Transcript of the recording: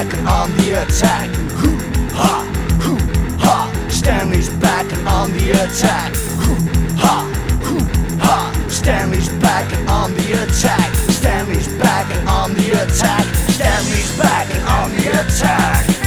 back and on the attack. Hoo ha, hoo ha. Stanley's back and on the attack. Hoo ha, hoo ha. Stanley's back and on the attack. Stanley's back and on the attack. Stanley's back and on the attack.